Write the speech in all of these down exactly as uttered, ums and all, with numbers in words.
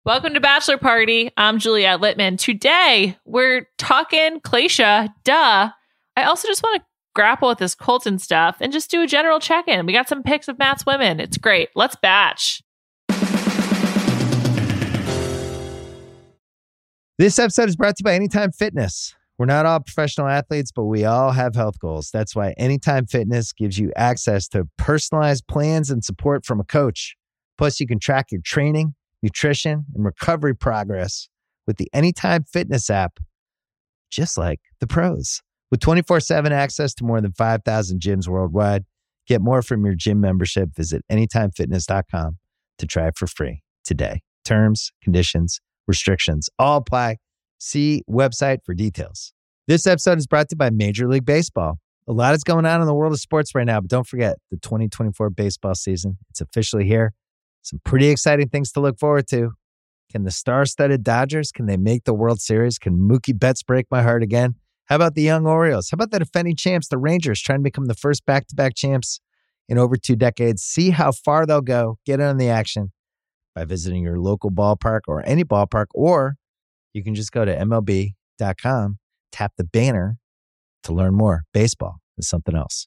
Welcome to Bachelor Party. I'm Juliette Littman. Today, we're talking Glacia. Duh. I also just want to grapple with this Colton stuff and just do a general check-in. We got some pics of Matt's women. It's great. Let's batch. This episode is brought to you by Anytime Fitness. We're not all professional athletes, but we all have health goals. That's why Anytime Fitness gives you access to personalized plans and support from a coach. Plus, you can track your training, nutrition, and recovery progress with the Anytime Fitness app, just like the pros. With twenty-four seven access to more than five thousand gyms worldwide, get more from your gym membership. Visit anytime fitness dot com to try it for free today. Terms, conditions, restrictions all apply. See website for details. This episode is brought to you by Major League Baseball. A lot is going on in the world of sports right now, but don't forget the twenty twenty-four baseball season. It's officially here. Some pretty exciting things to look forward to. Can the star-studded Dodgers, can they make the World Series? Can Mookie Betts break my heart again? How about the young Orioles? How about the defending champs, the Rangers, trying to become the first back-to-back champs in over two decades? See how far they'll go. Get in on the action by visiting your local ballpark or any ballpark, or you can just go to M L B dot com, tap the banner to learn more. Baseball is something else.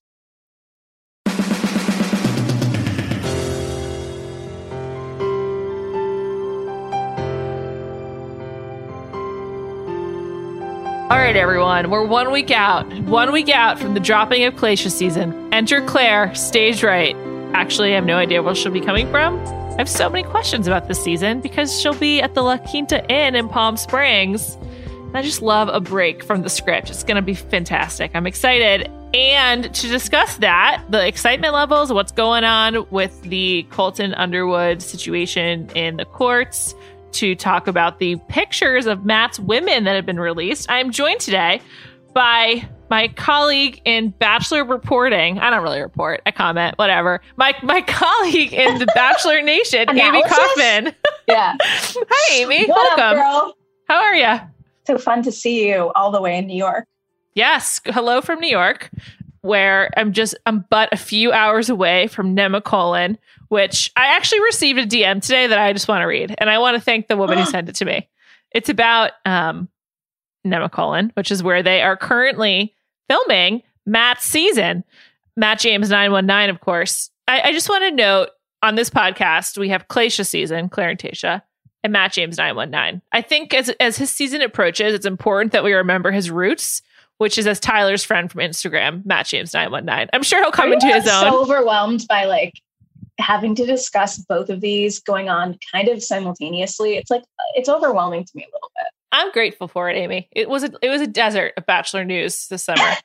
All right, everyone. We're one week out. One week out from the dropping of Glacia season. Enter Claire, stage right. Actually, I have no idea where she'll be coming from. I have so many questions about this season because she'll be at the La Quinta Inn in Palm Springs. And I just love a break from the script. It's going to be fantastic. I'm excited. And to discuss that, the excitement levels, what's going on with the Colton Underwood situation in the courts, to talk about the pictures of Matt's women that have been released, I'm joined today by my colleague in Bachelor reporting. I don't really report. I comment, whatever. My my colleague in the Bachelor Nation, Amy Kaufman. Yeah. Hi, Amy. What Welcome. up, girl? How are you? So fun to see you all the way in New York. Yes. Hello from New York, where I'm just, I'm but a few hours away from Nemacolin, which I actually received a D M today that I just want to read. And I want to thank the woman who sent it to me. It's about um, Nemacolin, which is where they are currently filming Matt's season. Matt James nine one nine, of course. I, I just want to note on this podcast, we have Glacia season, Claire and Tayshia, and Matt James nine one nine. I think as, as his season approaches, it's important that we remember his roots, which is as Tyler's friend from Instagram, Matt James nine one nine. I'm sure he'll come Are into you his own. So overwhelmed by like having to discuss both of these going on kind of simultaneously. It's like, it's overwhelming to me a little bit. I'm grateful for it, Amy. It was a, it was a desert of Bachelor news this summer.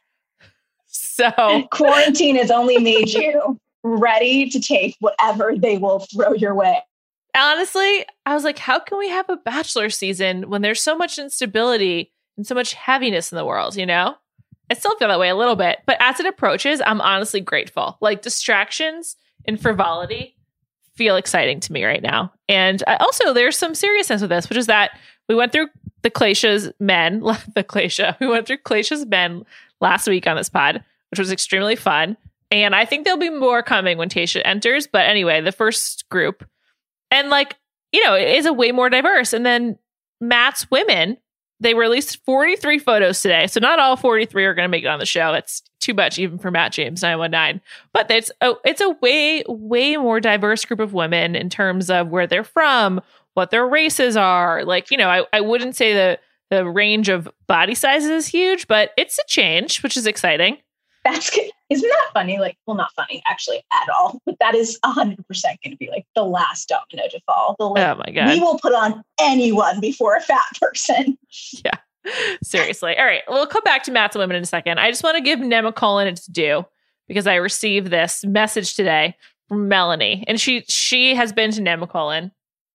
So quarantine has only made you ready to take whatever they will throw your way. Honestly, I was like, how can we have a Bachelor season when there's so much instability and so much heaviness in the world, you know? I still feel that way a little bit, but as it approaches, I'm honestly grateful. Like distractions and frivolity feel exciting to me right now. And I, also there's some seriousness with this, which is that we went through the Glacia's men, the Glacia, we went through Glacia's men last week on this pod, which was extremely fun. And I think there'll be more coming when Tayshia enters. But anyway, the first group, and like, you know, it is a way more diverse. And then Matt's women, they released forty-three photos today. So not all forty-three are going to make it on the show. It's too much even for Matt James nine one nine. But it's a, it's a way, way more diverse group of women in terms of where they're from, what their races are. Like, you know, I, I wouldn't say the, the range of body sizes is huge, but it's a change, which is exciting. That's good. Isn't that funny? Like, well, not funny actually at all, but that is one hundred percent going to be like the last domino to fall. The, like, oh my God. We will put on anyone before a fat person. Yeah, seriously. All right. We'll come back to Matt's women in a second. I just want to give Nemacolin its due because I received this message today from Melanie, and she she has been to Nemacolin.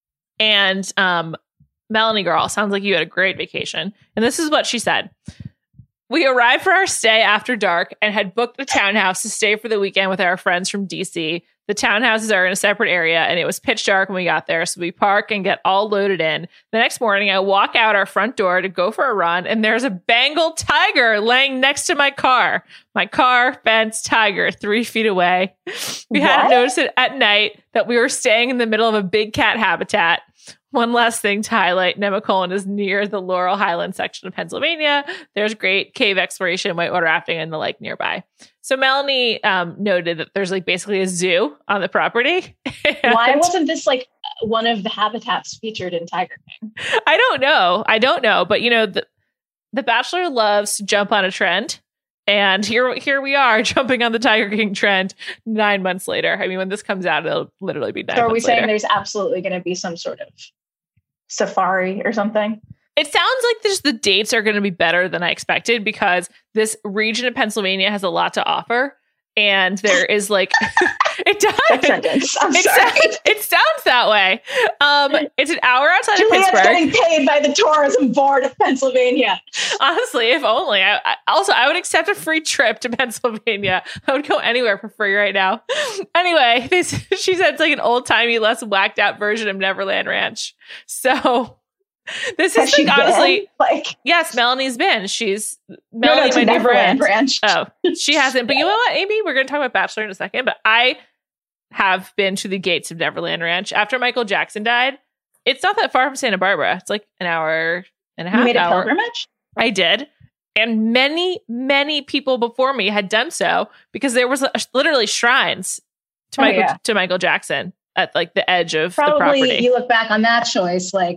And um, Melanie girl, sounds like you had a great vacation. And this is what she said. We arrived for our stay after dark and had booked a townhouse to stay for the weekend with our friends from D C. The townhouses are in a separate area and it was pitch dark when we got there. So we park and get all loaded in. The next morning, I walk out our front door to go for a run and there's a Bengal tiger laying next to my car. My car, fence, tiger, three feet away. We What? hadn't noticed it at night that we were staying in the middle of a big cat habitat. one last thing to highlight. Nemacolin is near the Laurel Highlands section of Pennsylvania. There's great cave exploration, whitewater rafting, and the lake nearby. So Melanie um, noted that there's like basically a zoo on the property. Why wasn't this like one of the habitats featured in Tiger King? I don't know. I don't know. But, you know, the, the Bachelor loves to jump on a trend. And here, here we are jumping on the Tiger King trend nine months later. I mean, when this comes out, it'll literally be nine so are we months saying later. There's absolutely going to be some sort of safari or something? It sounds like this, the dates are going to be better than I expected because this region of Pennsylvania has a lot to offer. And there is like, it does. That sentence. I'm it, sorry. sounds, it sounds that way. Um, it's an hour outside Juliet's of Pittsburgh. getting paid by the tourism board of Pennsylvania. Honestly, if only. I, I, also, I would accept a free trip to Pennsylvania. I would go anywhere for free right now. Anyway, this, she said it's like an old timey, less whacked out version of Neverland Ranch. So. This Has is like, honestly, been? Like, yes, Melanie's been. She's Melanie, Melanie, no, my new friend. Ranch. Oh, she hasn't. But you know what, Amy? We're going to talk about Bachelor in a second. But I have been to the gates of Neverland Ranch after Michael Jackson died. It's not that far from Santa Barbara. It's like an hour and a half. You made a hour. pilgrimage? I did. And many, many people before me had done so because there was literally shrines to Oh, Michael yeah. to Michael Jackson at like the edge of Probably the property. you look back on that choice like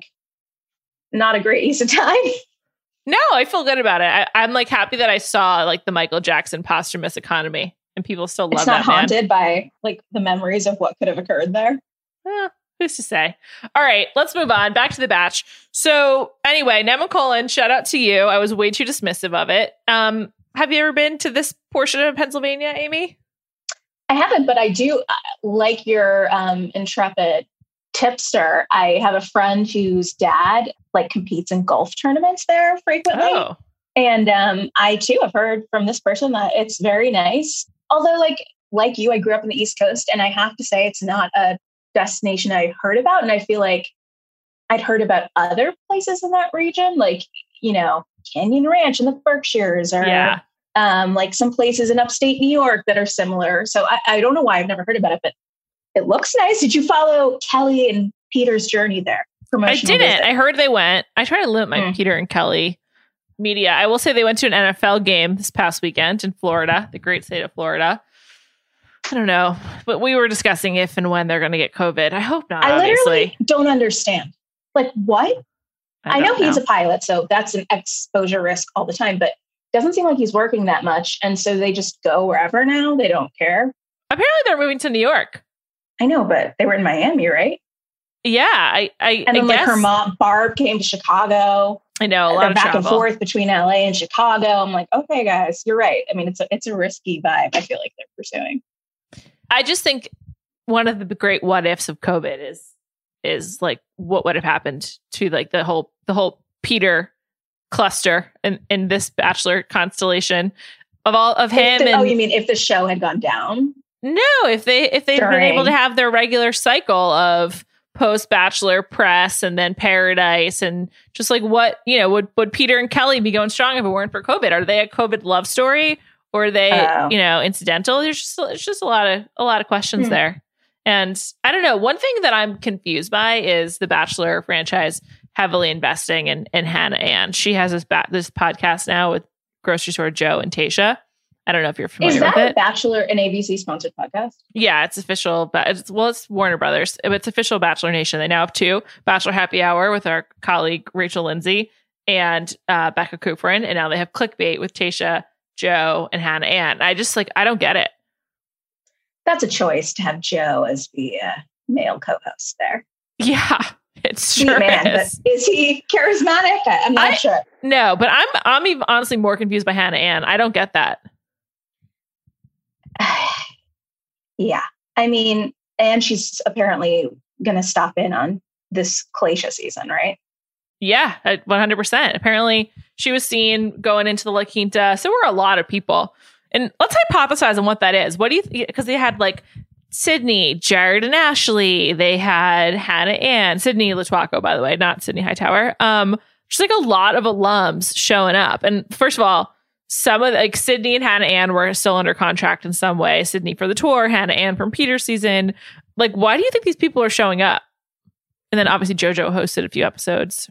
not a great use of time. No, I feel good about it. I, I'm like happy that I saw like the Michael Jackson posthumous economy and people still love It's not that man. haunted by like the memories of what could have occurred there. Eh, who's to say? All right, let's move on. Back to the batch. So anyway, Nemacolin, shout out to you. I was way too dismissive of it. Um, have you ever been to this portion of Pennsylvania, Amy? I haven't, but I do uh, like your um, intrepid tipster. I have a friend whose dad like competes in golf tournaments there frequently. Oh, And um, I too have heard from this person that it's very nice. Although like, like you, I grew up in the East Coast and I have to say it's not a destination I heard about. And I feel like I'd heard about other places in that region, like, you know, Canyon Ranch in the Berkshires or yeah. um, like some places in upstate New York that are similar. So I, I don't know why I've never heard about it, but it looks nice. Did you follow Kelly and Peter's journey there? I Promotional didn't. visit? I heard they went. I try to limit my Mm. Peter and Kelly media. I will say they went to an N F L game this past weekend in Florida, the great state of Florida. I don't know, but we were discussing if and when they're going to get COVID. I hope not, I obviously. literally don't understand. Like, what? I, I know don't he's a pilot, so that's an exposure risk all the time, but doesn't seem like he's working that much. And so they just go wherever now. They don't care. Apparently they're moving to New York. I know, but they were in Miami, right? Yeah, I, I, And then I like guess. her mom, Barb, came to Chicago. I know, a lot They're of back travel. and forth between L A and Chicago. I'm like, okay, guys, you're right. I mean, it's a, it's a risky vibe. I feel like they're pursuing. I just think one of the great what ifs of COVID is is like what would have happened to like the whole the whole Peter cluster in, in this Bachelor constellation of all of him. If the- and oh, you mean if the show had gone down? no, if they if they'd been During- able to have their regular cycle of post Bachelor press and then Paradise and just like what, you know, would would Peter and Kelly be going strong if it weren't for COVID? Are they a COVID love story or are they, Oh. you know, incidental? There's just it's just a lot of a lot of questions Hmm. there. And I don't know. One thing that I'm confused by is the Bachelor franchise heavily investing in, in Hannah Ann. She has this ba- this podcast now with Grocery Store Joe and Tasha. I don't know if you're familiar Is that with a it. Bachelor and A B C sponsored podcast? Yeah, it's official. But it's, well, it's Warner Brothers. It's official Bachelor Nation. They now have two: Bachelor Happy Hour with our colleague Rachel Lindsay and uh, Becca Kufrin, and now they have Clickbait with Tasha, Joe, and Hannah Ann. I just like I don't get it. That's a choice to have Joe as the uh, male co-host there. Yeah, it Sweet sure man, is. but is he charismatic? I, I'm not I- sure. No, but I'm I'm even honestly more confused by Hannah Ann. I don't get that. Yeah, I mean, and she's apparently going to stop in on this Glacier season, right? Yeah, uh, one hundred percent. Apparently, she was seen going into the La Quinta. So were a lot of people. And let's hypothesize on what that is. What do you think? Because they had like Sydney, Jared and Ashley. They had Hannah Ann, Sydney Latuaco, by the way, not Sydney Hightower. Um, just like a lot of alums showing up. And first of all, some of the, like Sydney and Hannah Ann were still under contract in some way. Sydney for the tour, Hannah Ann from Peter's season. Like, why do you think these people are showing up? And then obviously JoJo hosted a few episodes.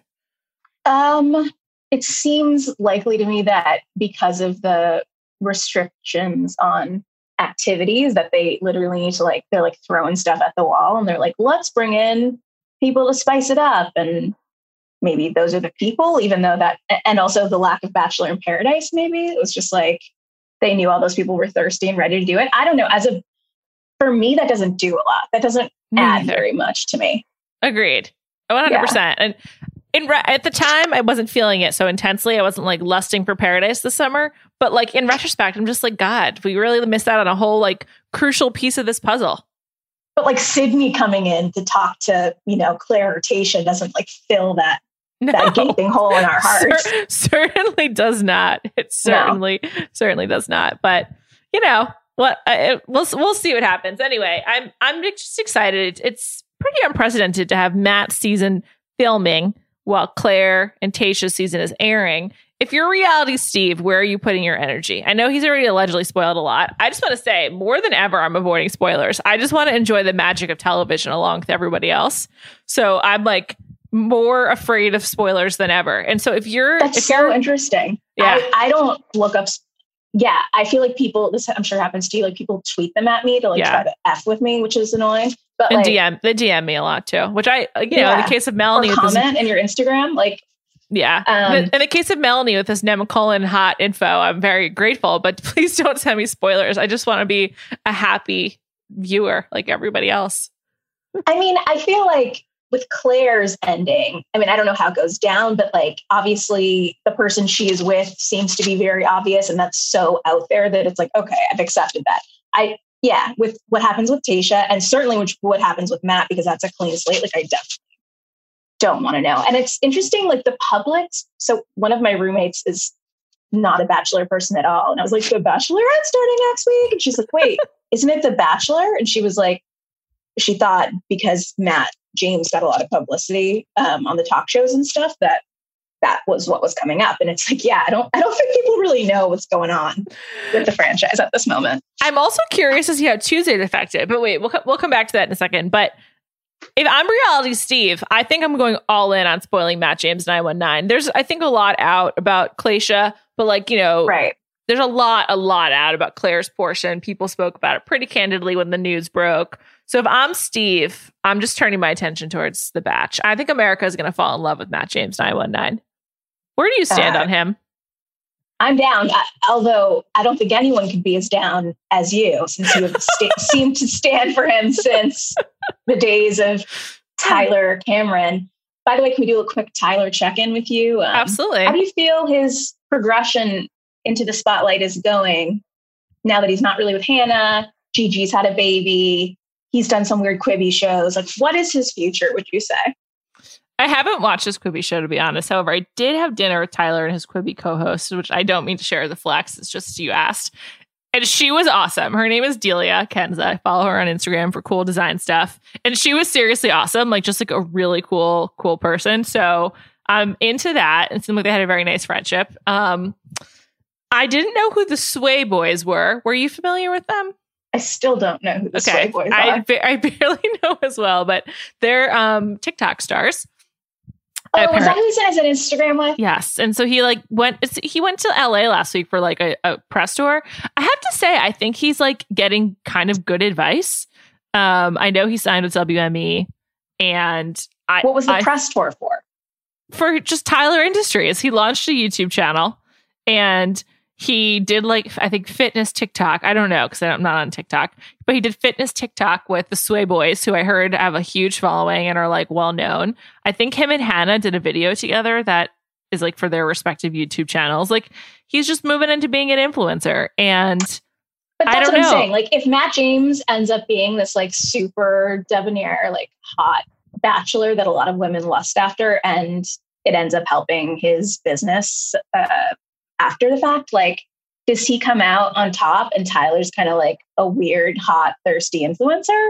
Um, it seems likely to me that because of the restrictions on activities that they literally need to like, they're like throwing stuff at the wall and they're like, let's bring in people to spice it up. And maybe those are the people, even though that, and also the lack of Bachelor in Paradise, maybe it was just like, they knew all those people were thirsty and ready to do it. I don't know. As a, for me, that doesn't do a lot. That doesn't Me add neither. very much to me. Agreed. one hundred percent. And in re- at the time, I wasn't feeling it so intensely. I wasn't like lusting for Paradise this summer. But like in retrospect, I'm just like, God, we really missed out on a whole like crucial piece of this puzzle. But like Sydney coming in to talk to, you know, Claire or Tayshia doesn't like fill that, No, that gaping hole in our hearts. cer- certainly does not. It certainly, no. certainly does not. But you know what? I, we'll we'll see what happens. Anyway, I'm I'm just excited. It's pretty unprecedented to have Matt's season filming while Claire and Tayshia's season is airing. If you're Reality Steve, where are you putting your energy? I know he's already allegedly spoiled a lot. I just want to say, more than ever, I'm avoiding spoilers. I just want to enjoy the magic of television along with everybody else. So I'm like more afraid of spoilers than ever. And so if you're that's if so you're, interesting. Yeah. I, I don't look up. Yeah, I feel like people. This I'm sure happens to you. Like people tweet them at me to like Yeah. try to f with me, which is annoying. But and like, D M, they D M me a lot too, which I, you know, Yeah. in the case of or Melanie, with this, comment in your Instagram, like yeah. Um, in the case of Melanie with this Nemacolin hot info, I'm very grateful, but please don't send me spoilers. I just want to be a happy viewer like everybody else. I mean, I feel like with Claire's ending, I mean, I don't know how it goes down, but like obviously the person she is with seems to be very obvious, and that's so out there that it's like, okay, I've accepted that. I yeah, with what happens with Tayshia, and certainly which, what happens with Matt, because that's a clean slate. Like I definitely don't want to know. And it's interesting, like the public. So one of my roommates is not a Bachelor person at all. And I was like, The Bachelorette starting next week. And she's like, wait, isn't it The Bachelor? And she was like, she thought because Matt James got a lot of publicity um, on the talk shows and stuff, that that was what was coming up. And it's like, yeah, I don't, I don't think people really know what's going on with the franchise at this moment. I'm also curious to see how Tuesday's affected, but wait, we'll, we'll come back to that in a second. But if I'm Reality Steve, I think I'm going all in on spoiling Matt James nine one nine. There's, I think, a lot out about Claysha, but like, you know, right. There's a lot, a lot out about Claire's portion. People spoke about it pretty candidly when the news broke. So if I'm Steve, I'm just turning my attention towards The Batch. I think America is going to fall in love with Matt James nine one nine. Where do you stand Uh, on him? I'm down, I, although I don't think anyone could be as down as you, since you have st- seemed to stand for him since the days of Tyler Cameron. By the way, can we do a quick Tyler check-in with you? Um, Absolutely. How do you feel his progression into the spotlight is going now that he's not really with Hannah? Gigi's had a baby. He's done some weird Quibi shows. Like, what is his future, would you say? I haven't watched his Quibi show, to be honest. However, I did have dinner with Tyler and his Quibi co-host, which I don't mean to share the flex. It's just you asked. And she was awesome. Her name is Delia Kenza. I follow her on Instagram for cool design stuff. And she was seriously awesome. Like, just like a really cool, cool person. So I'm into that. It seemed like they had a very nice friendship. Um, I didn't know who the Sway Boys were. Were you familiar with them? I still don't know who the Okay. Sway Boys I, are. ba- I barely know as well, but they're um, TikTok stars. Oh, was that Apparent- who he said an Instagram with? Yes. And so he like went, it's- he went to L A last week for like a, a press tour. I have to say, I think he's like getting kind of good advice. Um, I know he signed with W M E, and I, What was the I, press tour for? for just Tyler Industries. He launched a YouTube channel, and he did like, I think fitness TikTok. I don't know, because I'm not on TikTok, but he did fitness TikTok with the Sway Boys, who I heard have a huge following and are like well known. I think him and Hannah did a video together that is like for their respective YouTube channels. Like, he's just moving into being an influencer. And But I that's don't what know. I'm saying. Like, if Matt James ends up being this like super debonair, like hot bachelor that a lot of women lust after, and it ends up helping his business uh, after the fact, like, does he come out on top and Tyler's kind of like a weird, hot, thirsty influencer?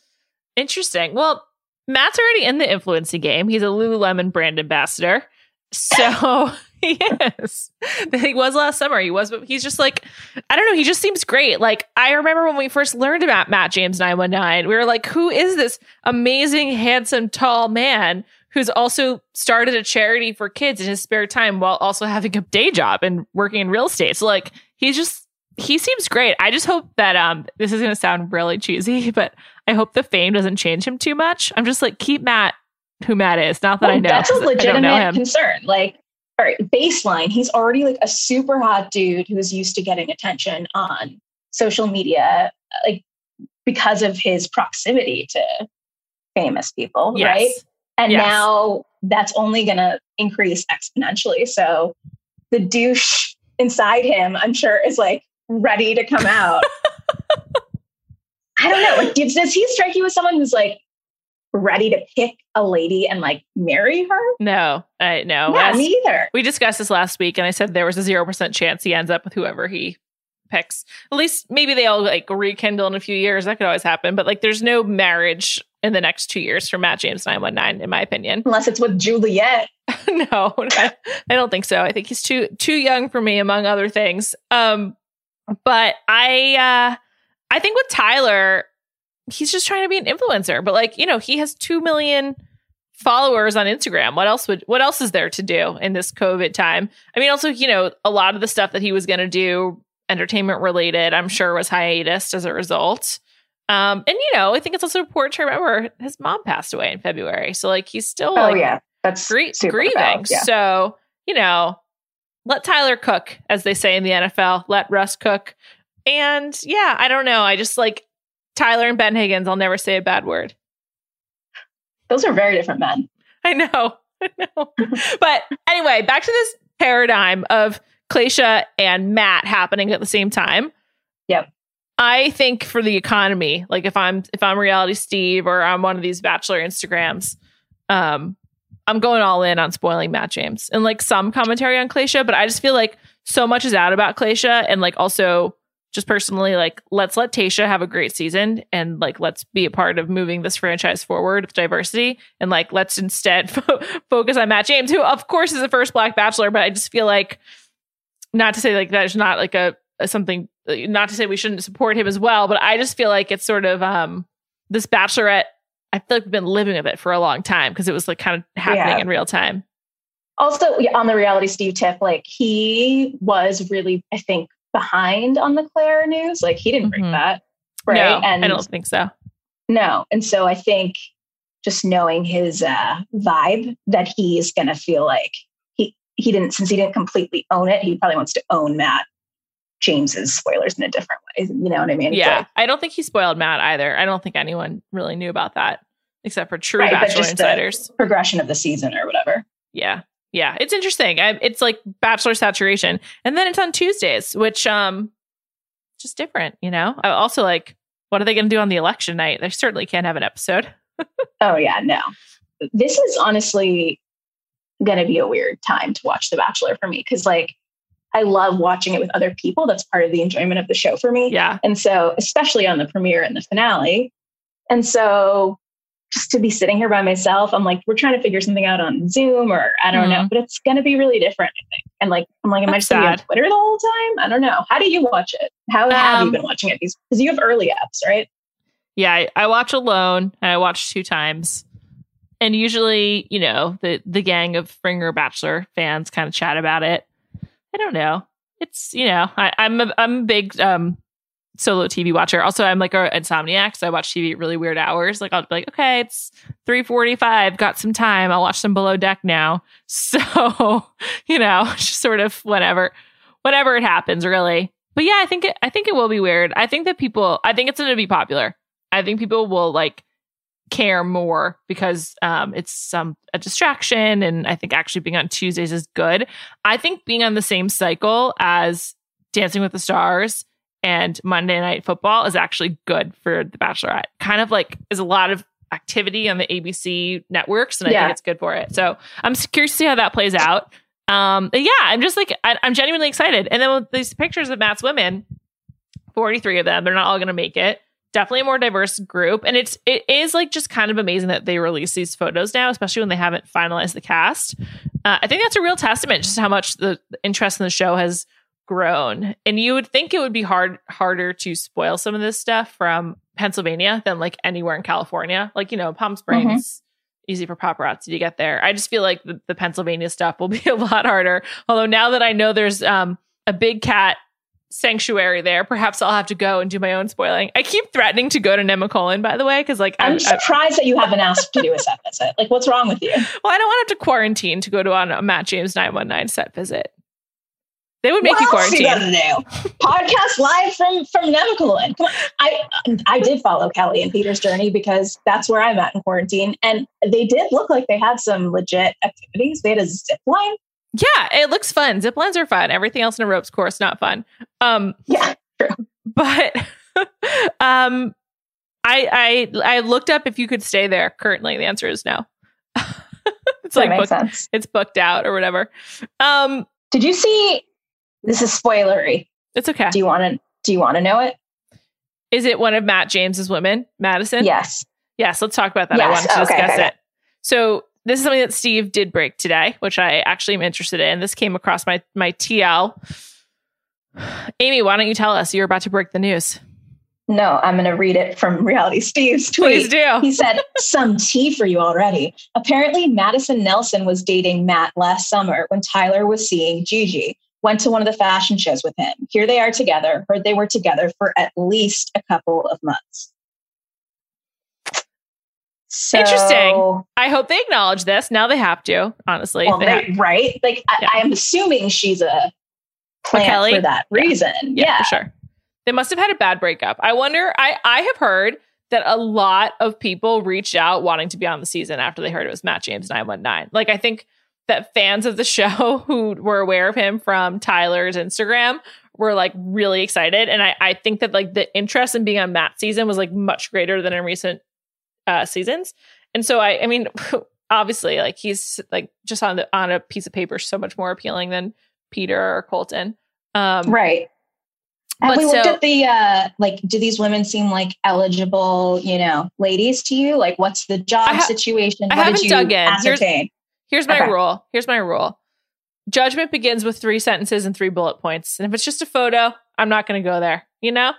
interesting. Well, Matt's already in the influencing game. He's a Lululemon brand ambassador. So he is. He was last summer. He was, but he's just like, I don't know. He just seems great. Like, I remember when we first learned about Matt James nine one nine, we were like, who is this amazing, handsome, tall man who's also started a charity for kids in his spare time while also having a day job and working in real estate? So like, he's just, he seems great. I just hope that, um, this is going to sound really cheesy, but I hope the fame doesn't change him too much. I'm just like, keep Matt who Matt is. Not that well, I know. That's a legitimate him. concern. Like, all right, baseline, he's already like a super hot dude who's used to getting attention on social media, like because of his proximity to famous people, yes. right? And yes. now that's only going to increase exponentially. So the douche inside him, I'm sure, is like ready to come out. I don't know. Like, does, does he strike you as someone who's like ready to pick a lady and like marry her? No, I no. Yeah, me either. We discussed this last week, and I said there was a zero percent chance he ends up with whoever he picks. At least maybe they all like rekindle in a few years. That could always happen. But like, there's no marriage in the next two years for Matt James nine one nine, in my opinion. Unless it's with Juliet. No, I, I don't think so. I think he's too too young for me, among other things. Um, but I uh, I think with Tyler, he's just trying to be an influencer. But like, you know, he has two million followers on Instagram. What else would what else is there to do in this COVID time? I mean, also, you know, a lot of the stuff that he was going to do, entertainment related, I'm sure was hiatus as a result. Um, and you know, I think it's also important to remember his mom passed away in February. So like, he's still oh like, yeah, that's gr- grieving. Proud, yeah. So, you know, let Tyler cook, as they say in the N F L, let Russ cook. And yeah, I don't know. I just like Tyler and Ben Higgins. I'll never say a bad word. Those are very different men. I know. I know. But anyway, back to this paradigm of Klaysha and Matt happening at the same time. Yep. I think for the economy, like if I'm if I'm Reality Steve or I'm one of these Bachelor Instagrams, um, I'm going all in on spoiling Matt James and like some commentary on Klaysha. But I just feel like so much is out about Klaysha, and like also just personally, like let's let Tayshia have a great season and like let's be a part of moving this franchise forward with diversity, and like let's instead fo- focus on Matt James, who of course is the first Black Bachelor. But I just feel like, not to say like there's not like a, a something. Not to say we shouldn't support him as well, but I just feel like it's sort of um, this Bachelorette. I feel like we've been living with it for a long time because it was like kind of happening yeah. in real time. Also, on the Reality Steve tip, like he was really, I think, behind on the Claire news. Like he didn't bring mm-hmm. that, right? No, and I don't think so. No, and so I think just knowing his uh, vibe, that he's going to feel like he he didn't, since he didn't completely own it, he probably wants to own Matt James's spoilers in a different way. You know what I mean? Yeah. Like, I don't think he spoiled Matt either. I don't think anyone really knew about that except for true right, Bachelor insiders. Progression of the season or whatever. Yeah. Yeah. It's interesting. I, it's like Bachelor saturation. And then it's on Tuesdays, which um just different, you know? I also like, what are they going to do on the election night? They certainly can't have an episode. Oh yeah, no. This is honestly going to be a weird time to watch The Bachelor for me. Because like, I love watching it with other people. That's part of the enjoyment of the show for me. Yeah. And so, especially on the premiere and the finale. And so just to be sitting here by myself, I'm like, we're trying to figure something out on Zoom or I don't mm-hmm. know, but it's going to be really different, I think. And like, I'm like, am That's I going to be on Twitter the whole time? I don't know. How do you watch it? How um, have you been watching it? Because you have early apps, right? Yeah. I, I watch alone and I watch two times. And usually, you know, the, the gang of Springer Bachelor fans kind of chat about it. I don't know. It's, you know, I, I'm a, I'm a big um, solo T V watcher. Also, I'm like an insomniac, so I watch T V at really weird hours. Like, I'll be like, okay, it's three forty-five, got some time. I'll watch some Below Deck now. So, you know, just sort of whenever, whenever it happens, really. But yeah, I think it, I think it will be weird. I think that people, I think it's going to be popular. I think people will like care more because um, it's some a distraction, and I think actually being on Tuesdays is good. I think being on the same cycle as Dancing with the Stars and Monday Night Football is actually good for The Bachelorette. Kind of like is a lot of activity on the A B C networks, and I yeah. think it's good for it. So I'm curious to see how that plays out. Um, yeah, I'm just like I, I'm genuinely excited. And then with these pictures of Matt's women, forty-three of them, they're not all going to make it. Definitely a more diverse group. And it's, it is like just kind of amazing that they release these photos now, especially when they haven't finalized the cast. Uh, I think that's a real testament just how much the interest in the show has grown. And you would think it would be hard harder to spoil some of this stuff from Pennsylvania than like anywhere in California. Like, you know, Palm Springs, mm-hmm. easy for paparazzi to get there. I just feel like the, the Pennsylvania stuff will be a lot harder. Although now that I know there's um, a big cat sanctuary there, perhaps I'll have to go and do my own spoiling. I keep threatening to go to Nemacolin, by the way, because like I'm I, surprised I, that you haven't asked to do a set visit. Like, what's wrong with you? Well, I don't want to have to quarantine to go to on a Matt James nine one nine set visit. They would make what you quarantine. What else you gotta do? Podcast live from from Nemacolin. Come on. I I did follow Kelly and Peter's journey because that's where I'm at in quarantine, and they did look like they had some legit activities. They had a zip line. Yeah, it looks fun. Zip lines are fun. Everything else in a ropes course not fun. Um, yeah, true. But um, I I I looked up if you could stay there. Currently, the answer is no. It's that like makes booked, sense. It's booked out or whatever. Um, did you see? This is spoilery. It's okay. Do you want to? Do you want to know it? Is it one of Matt James's women, Madison? Yes. Yes. Let's talk about that. Yes. I wanted to okay, discuss okay, it. So this is something that Steve did break today, which I actually am interested in. This came across my my T L. Amy, why don't you tell us? You're about to break the news. No, I'm going to read it from Reality Steve's tweet. Please do. He said, some tea for you already. Apparently, Madison Nelson was dating Matt last summer when Tyler was seeing Gigi. Went to one of the fashion shows with him. Here they are together. Heard they were together for at least a couple of months. So, interesting. I hope they acknowledge this. Now they have to, honestly. Well, they they, have. Right? Like, yeah. I, I am assuming she's a plant Kelly? for that reason. Yeah, yeah, for sure. They must have had a bad breakup. I wonder, I, I have heard that a lot of people reached out wanting to be on the season after they heard it was Matt James nine one nine. Like, I think that fans of the show who were aware of him from Tyler's Instagram were like really excited. And I, I think that like the interest in being on Matt's season was like much greater than in recent uh, seasons. And so I, I mean, obviously like he's like just on the, on a piece of paper, so much more appealing than Peter or Colton. Um, right. Have we so, looked at the, uh, like, do these women seem like eligible, you know, ladies to you? Like, what's the job ha- situation? I what haven't did you dug in. ascertain? Here's, here's my okay. rule. Here's my rule. Judgment begins with three sentences and three bullet points. And if it's just a photo, I'm not going to go there, you know?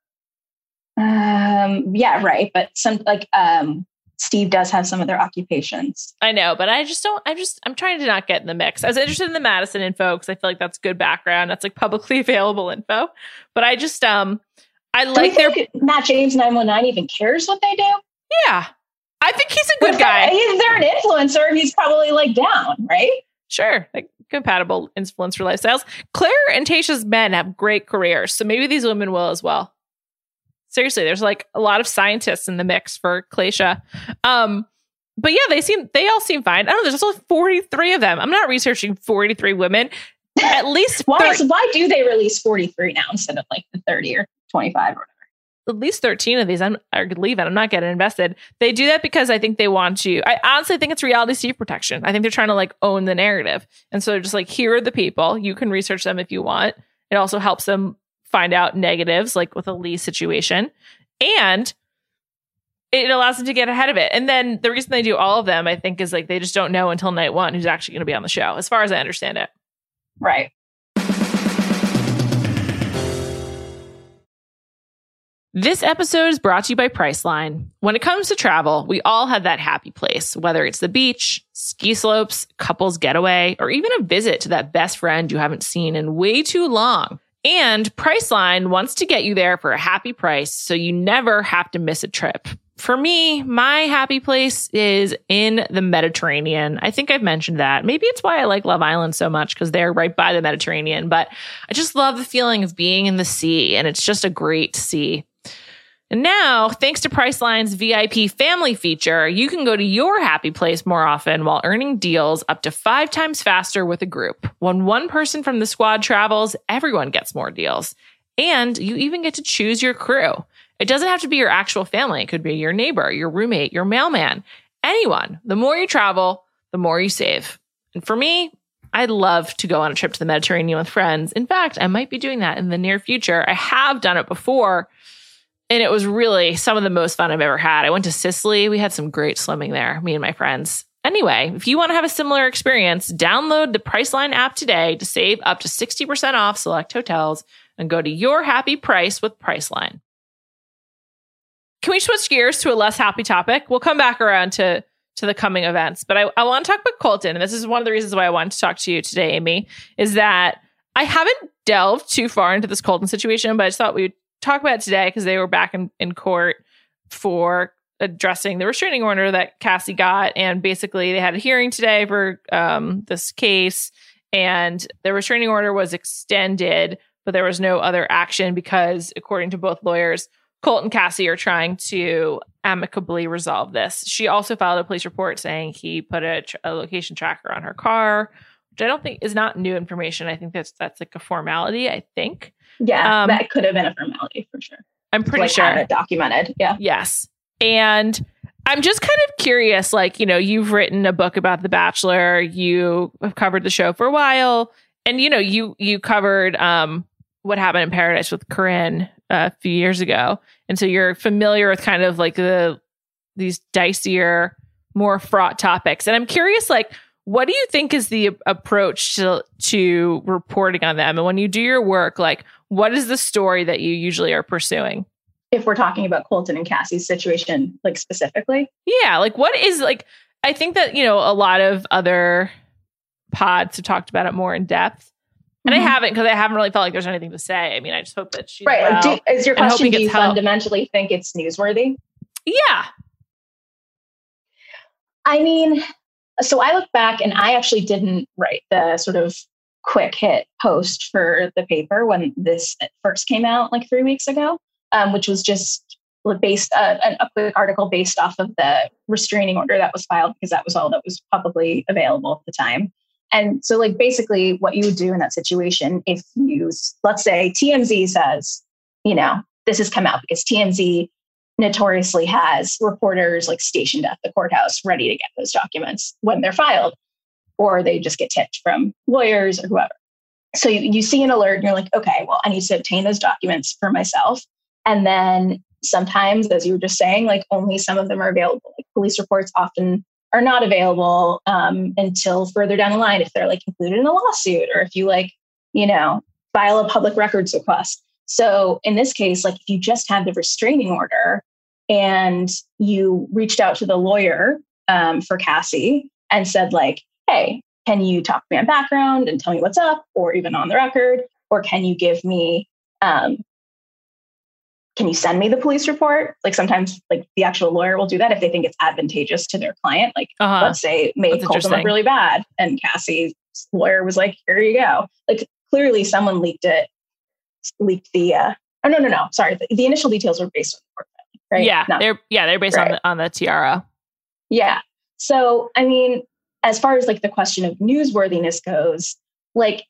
Um, yeah, right. But some, like, um, Steve does have some of their occupations. I know, but I just don't, I'm just, I'm trying to not get in the mix. I was interested in the Madison info because I feel like that's good background. That's like publicly available info. But I just, um, I do like their. Matt James nine one nine even cares what they do? Yeah. I think he's a good guy. He's they're an influencer. He's probably like down, right? Sure. Like compatible influencer lifestyles. Claire and Tayshia's men have great careers. So maybe these women will as well. Seriously, there's like a lot of scientists in the mix for Claysha. Um, but yeah, they seem, they all seem fine. I don't know. There's also forty-three of them. I'm not researching forty-three women. At least why, thir- so why do they release forty-three now instead of like the thirty or twenty-five or whatever? At least thirteen of these. I'm I could leave it. I'm not getting invested. They do that because I think they want to. I honestly think it's reality Steve protection. I think they're trying to like own the narrative. And so they're just like, here are the people. You can research them if you want. It also helps them find out negatives, like with a Lee situation. And it allows them to get ahead of it. And then the reason they do all of them, I think, is like they just don't know until night one who's actually going to be on the show, as far as I understand it. Right. This episode is brought to you by Priceline. When it comes to travel, we all have that happy place, whether it's the beach, ski slopes, couples getaway, or even a visit to that best friend you haven't seen in way too long. And Priceline wants to get you there for a happy price so you never have to miss a trip. For me, my happy place is in the Mediterranean. I think I've mentioned that. Maybe it's why I like Love Island so much, because they're right by the Mediterranean. But I just love the feeling of being in the sea, and it's just a great sea. And now, thanks to Priceline's V I P family feature, you can go to your happy place more often while earning deals up to five times faster with a group. When one person from the squad travels, everyone gets more deals. And you even get to choose your crew. It doesn't have to be your actual family. It could be your neighbor, your roommate, your mailman, anyone. The more you travel, the more you save. And for me, I'd love to go on a trip to the Mediterranean with friends. In fact, I might be doing that in the near future. I have done it before. And it was really some of the most fun I've ever had. I went to Sicily. We had some great swimming there, me and my friends. Anyway, if you want to have a similar experience, download the Priceline app today to save up to sixty percent off select hotels and go to your happy price with Priceline. Can we switch gears to a less happy topic? We'll come back around to, to the coming events, but I, I want to talk about Colton. And this is one of the reasons why I wanted to talk to you today, Amy, is that I haven't delved too far into this Colton situation, but I just thought we would talk about it today because they were back in, in court for addressing the restraining order that Cassie got. And basically they had a hearing today for um, this case, and the restraining order was extended, but there was no other action because, according to both lawyers, Colt and Cassie are trying to amicably resolve this. She also filed a police report saying he put a, tr- a location tracker on her car, which I don't think is not new information. I think that's that's like a formality, I think. Yeah, um, that could have been a formality for sure. I'm pretty like, sure. Have it documented. Yeah. Yes. And I'm just kind of curious, like, you know, you've written a book about The Bachelor. You have covered the show for a while. And, you know, you you covered um, what happened in Paradise with Corinne uh, a few years ago. And so you're familiar with kind of like the these dicier, more fraught topics. And I'm curious, like, what do you think is the approach to to reporting on them? And when you do your work, like, what is the story that you usually are pursuing? If we're talking about Colton and Cassie's situation, like specifically? Yeah. Like, what is, like, I think that, you know, a lot of other pods have talked about it more in depth. And mm-hmm. I haven't, because I haven't really felt like there's anything to say. I mean, I just hope that she's right. well, do, is your question, do you help. fundamentally think it's newsworthy? Yeah. I mean, so I look back and I actually didn't write the sort of quick hit post for the paper when this first came out like three weeks ago, um, which was just based uh, a quick article based off of the restraining order that was filed, because that was all that was publicly available at the time. And so, like, basically what you would do in that situation, if you, let's say T M Z says, you know, this has come out because T M Z notoriously has reporters like stationed at the courthouse ready to get those documents when they're filed, or they just get tipped from lawyers or whoever. So you, you see an alert and you're like, okay, well, I need to obtain those documents for myself. And then sometimes, as you were just saying, like only some of them are available. Like police reports often are not available um, until further down the line, if they're like included in a lawsuit, or if you like, you know, file a public records request. So in this case, like if you just had the restraining order and you reached out to the lawyer um, for Cassie and said like, hey, can you talk to me on background and tell me what's up, or even on the record, or can you give me, um, can you send me the police report? Like sometimes like the actual lawyer will do that if they think it's advantageous to their client. Like uh-huh. let's say made Colton look really bad and Cassie's lawyer was like, here you go. Like clearly someone leaked it, leaked the, uh, oh, no, no, no, sorry. The, the initial details were based on the court filing, right? Yeah, Not, they're, yeah, they're based right. on the, on the tiara. Yeah. So, I mean, as far as like the question of newsworthiness goes, like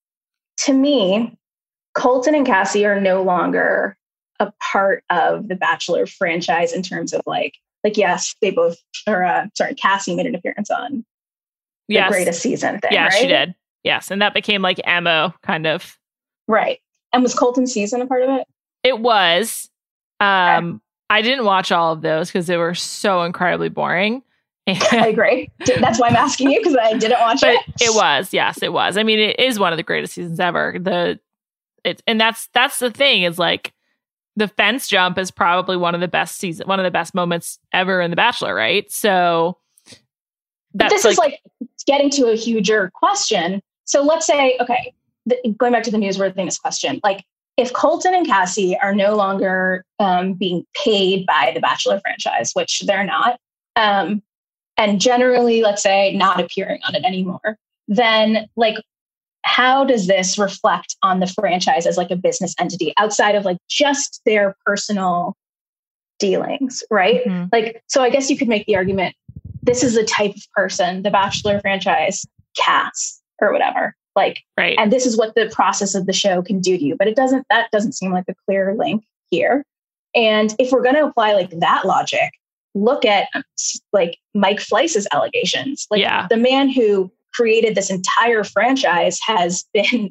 to me, Colton and Cassie are no longer a part of the Bachelor franchise in terms of like, like, yes, they both are, uh, sorry, Cassie made an appearance on yes. the greatest season thing. Yeah, right? she did. Yes. And that became like ammo kind of. Right. And was Colton's season a part of it? It was. Um, okay. I didn't watch all of those because they were so incredibly boring. I agree. That's why I'm asking you, because I didn't watch but it. It was, yes, it was. I mean, it is one of the greatest seasons ever. The it, and that's that's the thing is like the fence jump is probably one of the best season, one of the best moments ever in The Bachelor, right? So that's this like, is like getting to a huger question. So let's say, okay, the, going back to the newsworthiness question, like if Colton and Cassie are no longer um, being paid by the Bachelor franchise, which they're not. Um, and generally, let's say, not appearing on it anymore, then like, how does this reflect on the franchise as like a business entity outside of like just their personal dealings, right? Mm-hmm. Like, so I guess you could make the argument, this is the type of person the Bachelor franchise casts or whatever, like, right. And this is what the process of the show can do to you, but it doesn't, that doesn't seem like a clear link here. And if we're going to apply like that logic, look at like Mike Fleiss's allegations. Like yeah. the man who created this entire franchise has been